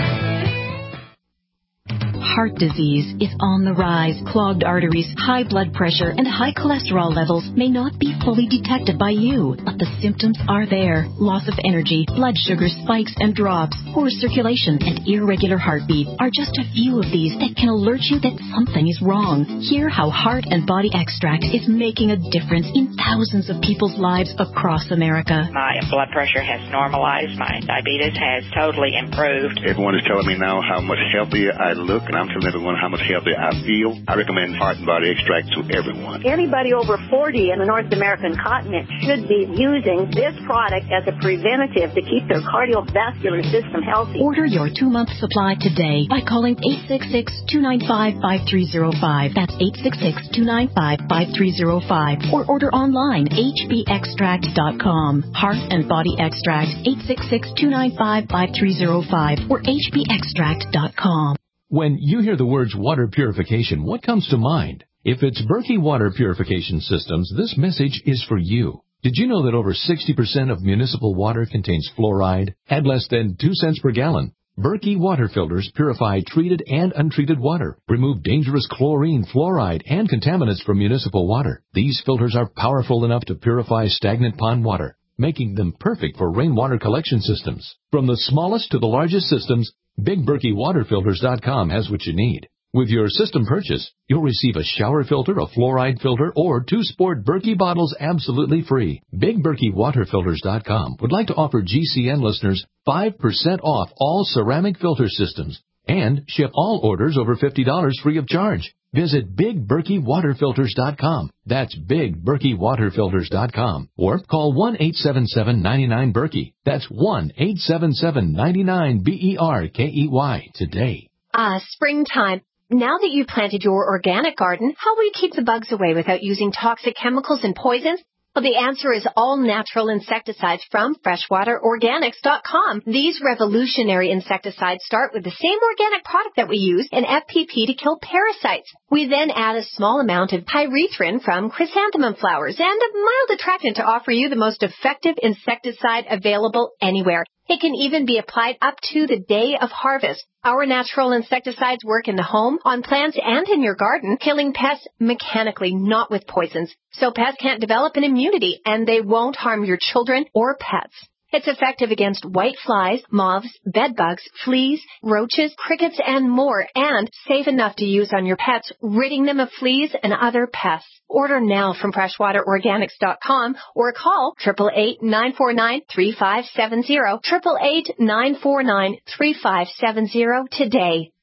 heart disease is on the rise. Clogged arteries, high blood pressure, and high cholesterol levels may not be fully detected by you, but the symptoms are there. Loss of energy, blood sugar spikes and drops, poor circulation, and irregular heartbeat are just a few of these that can alert you that something is wrong. Hear how Heart and Body Extract is making a difference in thousands of people's lives across America. My blood pressure has normalized. My diabetes has totally improved. Everyone is telling me now how much healthier I look, and I'm telling everyone how much healthier I feel. I recommend Heart and Body Extract to everyone. Anybody over forty in the North American continent should be using this product as a preventative to keep their cardiovascular system healthy. Order your two-month supply today by calling eight six six, two nine five, five three zero five. That's eight six six, two nine five, five three zero five. Or order online, h b extract dot com. Heart and Body Extract, eight six six, two nine five, five three zero five or h b extract dot com. When you hear the words water purification, what comes to mind? If it's Berkey Water Purification Systems, this message is for you. Did you know that over sixty percent of municipal water contains fluoride at less than two cents per gallon? Berkey water filters purify treated and untreated water, remove dangerous chlorine, fluoride, and contaminants from municipal water. These filters are powerful enough to purify stagnant pond water, making them perfect for rainwater collection systems. From the smallest to the largest systems, Big Berkey Water Filters dot com has what you need. With your system purchase, you'll receive a shower filter, a fluoride filter, or two sport Berkey bottles absolutely free. Big Berkey Water Filters dot com would like to offer G C N listeners five percent off all ceramic filter systems and ship all orders over fifty dollars free of charge. Visit Big Berkey Water Filters dot com. That's Big Berkey Water Filters dot com. Or call one eight seven seven, nine nine, Berkey. That's one eight seven seven, nine nine, B E R K E Y today. Ah, uh, springtime. Now that you've planted your organic garden, how will you keep the bugs away without using toxic chemicals and poisons? Well, the answer is all natural insecticides from freshwater organics dot com. These revolutionary insecticides start with the same organic product that we use in F P P to kill parasites. We then add a small amount of pyrethrin from chrysanthemum flowers and a mild attractant to offer you the most effective insecticide available anywhere. It can even be applied up to the day of harvest. Our natural insecticides work in the home, on plants, and in your garden, killing pests mechanically, not with poisons. So pests can't develop an immunity, and they won't harm your children or pets. It's effective against white flies, moths, bed bugs, fleas, roaches, crickets, and more, and safe enough to use on your pets, ridding them of fleas and other pests. Order now from freshwater organics dot com or call eight eight eight, nine four nine, three five seven zero, eight eight eight, nine four nine, three five seven zero today.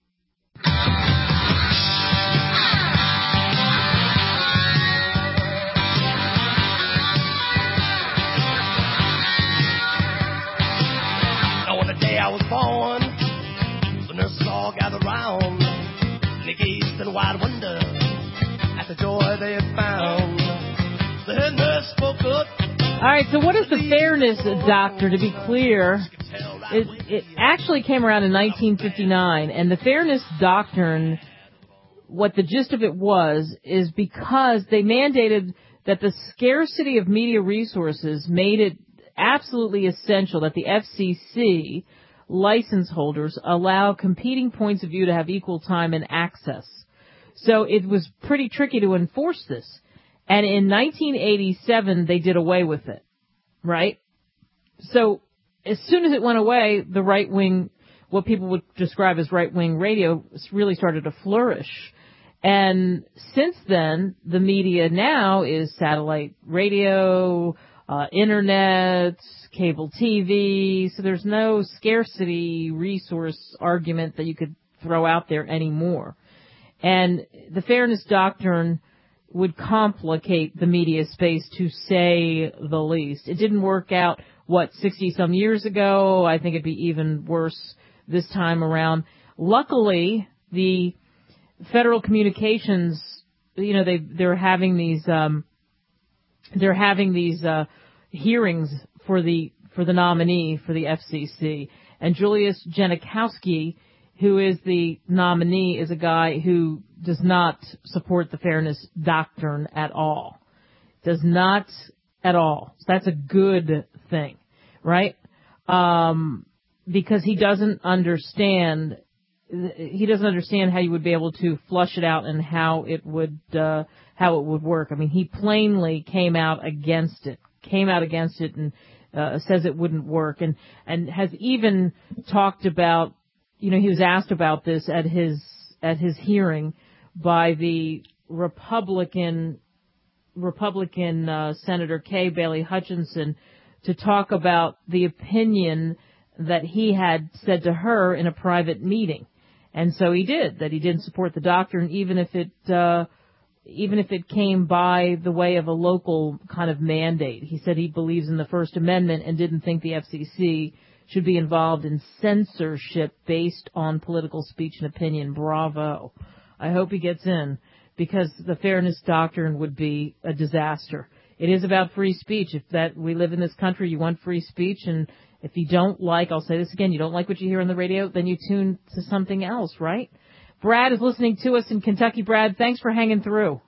I was born, the nurses all gathered round, and they gazed in wide wonder at the joy they had found. The head nurse spoke up. All right, so what is the fairness doctor? To be clear, it, it actually came around in nineteen fifty-nine, and the fairness doctrine, what the gist of it was, is because they mandated that the scarcity of media resources made it absolutely essential that the F C C license holders allow competing points of view to have equal time and access. So it was pretty tricky to enforce this. And in nineteen eighty-seven, they did away with it, right? So as soon as it went away, the right wing, what people would describe as right wing radio, really started to flourish. And since then, the media now is satellite radio, uh, internet, cable T V, so there's no scarcity resource argument that you could throw out there anymore. And the fairness doctrine would complicate the media space, to say the least. It didn't work out, what, sixty-some years ago. I think it'd be even worse this time around. Luckily, the Federal Communications, you know, they, they're having these, um, they're having these, uh, hearings for the, for the nominee for the F C C. And Julius Janikowski, who is the nominee, is a guy who does not support the fairness doctrine at all. Does not at all. So that's a good thing, right? Um, because he doesn't understand he doesn't understand how you would be able to flush it out and how it would uh, how it would work. I mean, he plainly came out against it, came out against it, and uh, says it wouldn't work, and and has even talked about, you know, he was asked about this at his at his hearing by the Republican Republican uh, Senator Kay Bailey Hutchinson to talk about the opinion that he had said to her in a private meeting. And so he did, that he didn't support the doctrine, even if it, uh, even if it came by the way of a local kind of mandate. He said he believes in the First Amendment and didn't think the F C C should be involved in censorship based on political speech and opinion. Bravo. I hope he gets in, because the fairness doctrine would be a disaster. It is about free speech. If that we live in this country, you want free speech, and if you don't like, I'll say this again, you don't like what you hear on the radio, then you tune to something else, right? Brad is listening to us in Kentucky. Brad, thanks for hanging through.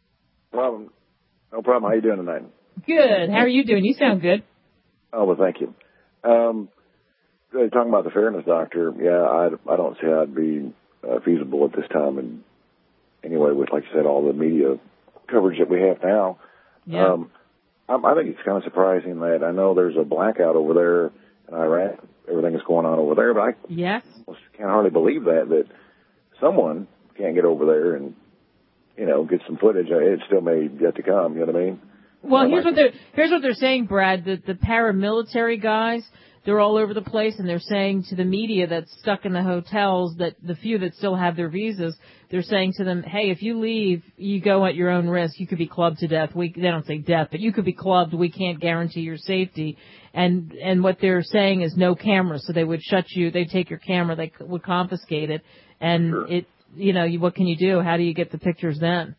No problem. No problem. How you doing tonight? Good. How are you doing? You sound good. Oh, well, thank you. Um, talking about the fairness doctor, yeah, I, I don't see how it'd be uh, feasible at this time. And anyway, with, like you said, all the media coverage that we have now, yeah. um, I, I think it's kind of surprising that I know there's a blackout over there in Iraq. Everything is going on over there, but I yes. can't hardly believe that, that someone can't get over there and, you know, get some footage. It still may yet to come, you know what I mean? Well, here's what they're, here's what they're saying, Brad, that the paramilitary guys, they're all over the place, and they're saying to the media that's stuck in the hotels, that the few that still have their visas, they're saying to them, hey, if you leave, you go at your own risk. You could be clubbed to death. We, they don't say death, but you could be clubbed. We can't guarantee your safety. And, and what they're saying is no cameras. So they would shut you, they'd take your camera, they would confiscate it. And sure. it, you know, what can you do? How do you get the pictures then?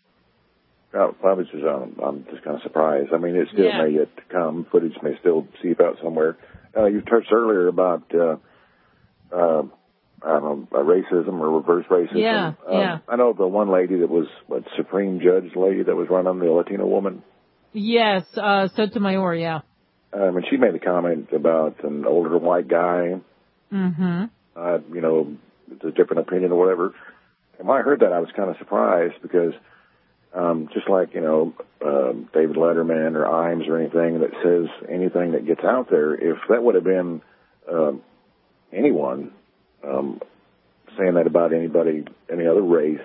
Oh, I was just, um, I'm just kind of surprised. I mean, it still Yeah. may yet to come. Footage may still seep out somewhere. Uh, you touched earlier about, uh, uh, I don't know, racism or reverse racism. Yeah, um, yeah. I know the one lady that was, what, Supreme Judge lady that was running, the Latino woman. Yes, uh, Sotomayor, yeah. Um, and she made a comment about an older white guy. Mm-hmm. Uh, you know, it's a different opinion or whatever. And when I heard that, I was kind of surprised because, um, just like, you know, um, David Letterman or Imes or anything that says anything that gets out there, if that would have been, um, anyone, um, saying that about anybody, any other race,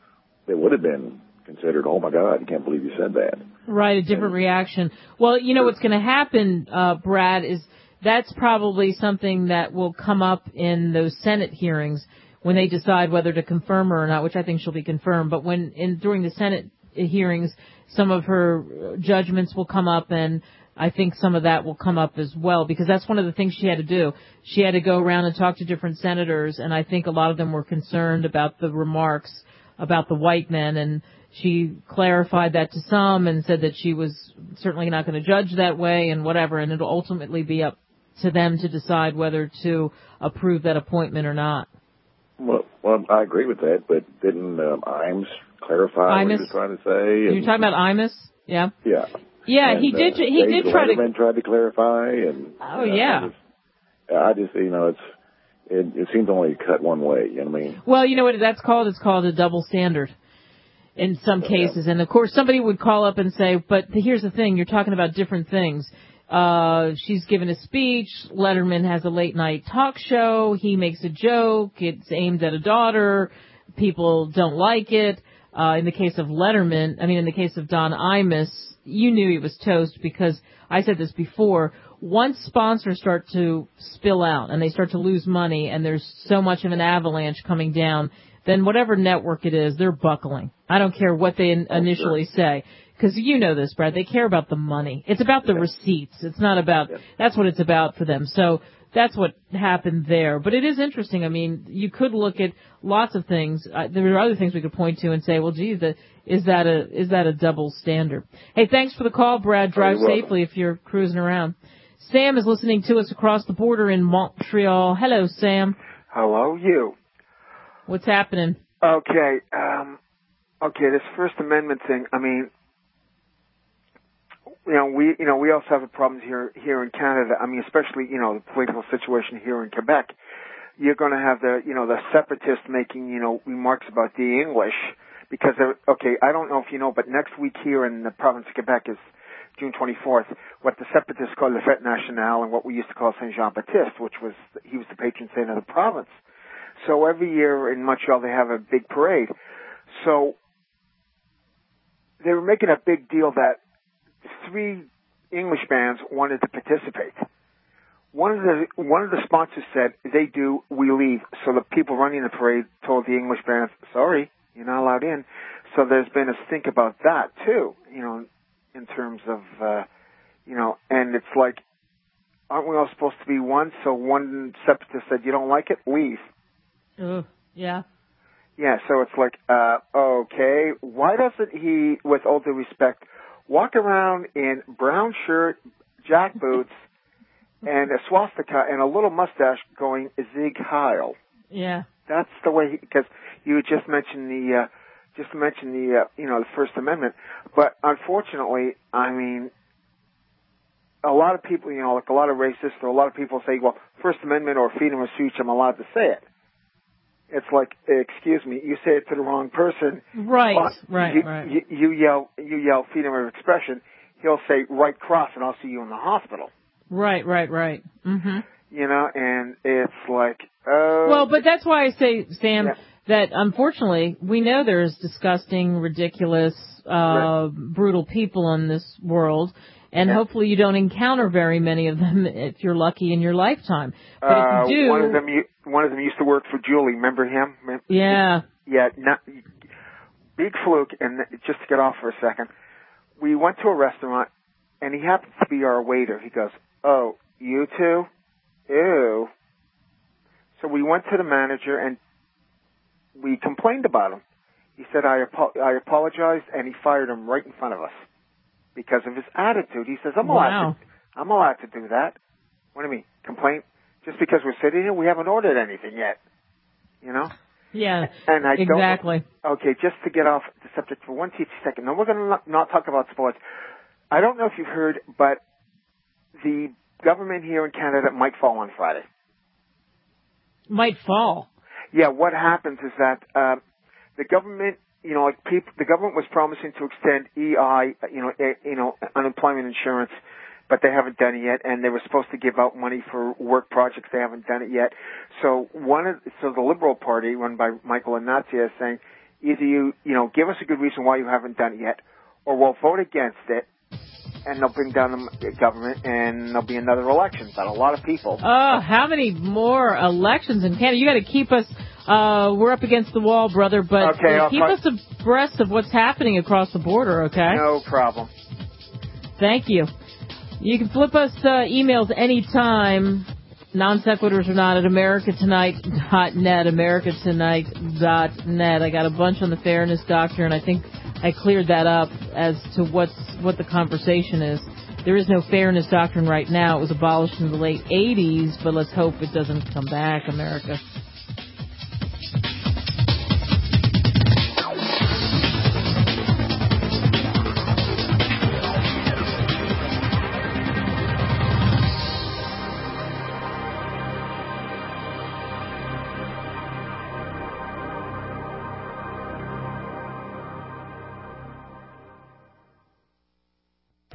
it would have been considered, oh my God, I can't believe you said that. Right, a different and, reaction. Well, you know, what's going to happen, uh, Brad, is that's probably something that will come up in those Senate hearings when they decide whether to confirm her or not, which I think she'll be confirmed. But when in during the Senate hearings, some of her judgments will come up, and I think some of that will come up as well, because that's one of the things she had to do. She had to go around and talk to different senators, and I think a lot of them were concerned about the remarks about the white men, and she clarified that to some and said that she was certainly not going to judge that way and whatever, and it'll ultimately be up to them to decide whether to approve that appointment or not. Well, well I agree with that, but didn't um, Imes clarify Imes? what he was trying to say? And, You're talking about Imes? Yeah. Yeah. Yeah, and, he did. Uh, he David did try Letterman to. tried to clarify, and oh you know, yeah. I just, I just, you know, it's it, it seems only cut one way. You know what I mean? Well, you know what that's called? It's called a double standard in some so, cases, yeah. and of course somebody would call up and say, "But here's the thing: you're talking about different things." Uh, she's given a speech. Letterman has a late night talk show. He makes a joke. It's aimed at a daughter. People don't like it. Uh, in the case of Letterman, I mean, in the case of Don Imus, you knew he was toast because I said this before. Once sponsors start to spill out and they start to lose money and there's so much of an avalanche coming down, then whatever network it is, they're buckling. I don't care what they in- initially say. Because you know this, Brad, they care about the money. It's about the yeah. receipts. It's not about, yeah. that's what it's about for them. So that's what happened there. But it is interesting. I mean, you could look at lots of things. Uh, there are other things we could point to and say, well, gee, the, is that a, is that a double standard? Hey, thanks for the call, Brad. Drive oh, safely if you're cruising around. Sam is listening to us across the border in Montreal. Hello, Sam. Hello, you. What's happening? Okay, um, okay, this First Amendment thing, I mean, you know, we, you know, we also have a problem here, here in Canada. I mean, especially, you know, the political situation here in Quebec. you're going to have the, you know, the separatists making, you know, remarks about the English because, they're, okay, I don't know if you know, but next week here in the province of Quebec is June twenty-fourth, what the separatists call the Fête Nationale and what we used to call Saint Jean-Baptiste, which was, he was the patron saint of the province. So every year in Montreal they have a big parade. So they were making a big deal that three English bands wanted to participate. One of the one of the sponsors said, they do, we leave. So the people running the parade told the English bands, sorry, you're not allowed in. So there's been a stink about that too, you know, in terms of, uh, you know, and it's like, aren't we all supposed to be one? So one separatist said, you don't like it? Leave. Ugh, yeah. Yeah, so it's like, uh, okay, why doesn't he, with all due respect, walk around in brown shirt, jack boots, and a swastika and a little mustache going Sieg Heil? Yeah. That's the way, because you just mentioned the, uh, just mentioned the, uh, you know, the First Amendment. But unfortunately, I mean, a lot of people, you know, like a lot of racists or a lot of people say, well, First Amendment or freedom of speech, I'm allowed to say it. It's like, excuse me, you say it to the wrong person. Right, right, you, right. You, you yell, you yell freedom of expression. He'll say right cross, and I'll see you in the hospital. Right, right, right. Mm-hmm. You know, and it's like, oh. Well, but that's why I say, Sam, yeah. that unfortunately we know there's disgusting, ridiculous, uh, right. brutal people in this world. And yeah. hopefully you don't encounter very many of them if you're lucky in your lifetime. But uh, if you do, one of them, one of them used to work for Julie. Remember him? Yeah. Yeah. Not, big fluke. And just to get off for a second, we went to a restaurant, and he happened to be our waiter. He goes, "Oh, you two? Ew." So we went to the manager and we complained about him. He said, "I apo- I apologized," and he fired him right in front of us. Because of his attitude. He says, I'm allowed, wow. to, I'm allowed to do that. What do you mean? Complain? Just because we're sitting here, we haven't ordered anything yet. You know? Yeah, and I exactly. Don't, okay, just to get off the subject for one teensy second. Now, we're going to not, not talk about sports. I don't know if you've heard, but the government here in Canada might fall on Friday. Might fall? Yeah, what happens is that uh, the government... You know, like people, the government was promising to extend E I, you know, a, you know, unemployment insurance, but they haven't done it yet. And they were supposed to give out money for work projects. They haven't done it yet. So one of, so the Liberal Party, run by Michael Ignatieff, is saying either you, you know, give us a good reason why you haven't done it yet, or we'll vote against it, and they'll bring down the government, and there'll be another election. But a lot of people. Oh, how many more elections in Canada? You got to keep us. Uh, we're up against the wall, brother, but okay, uh, keep talk- us abreast of what's happening across the border, okay? No problem. Thank you. You can flip us uh, emails anytime. Non sequiturs are not at america tonight dot net, america tonight dot net. I got a bunch on the fairness doctrine. I think I cleared that up as to what's what the conversation is. There is no fairness doctrine right now. It was abolished in the late eighties, but let's hope it doesn't come back, America.